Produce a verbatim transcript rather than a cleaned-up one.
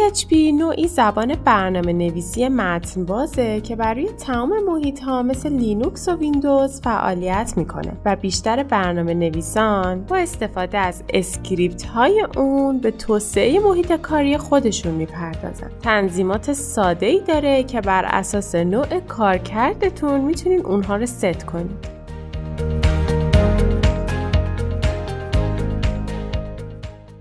پی اچ پی نوعی زبان برنامه نویسی متن بازه که برای تمام محیط‌ها مثل لینوکس و ویندوز فعالیت میکنه و بیشتر برنامه نویسان با استفاده از اسکریپت های اون به توسعه محیط کاری خودشون میپردازن. تنظیمات ساده‌ای داره که بر اساس نوع کارکردتون میتونین اونها رو ست کنید.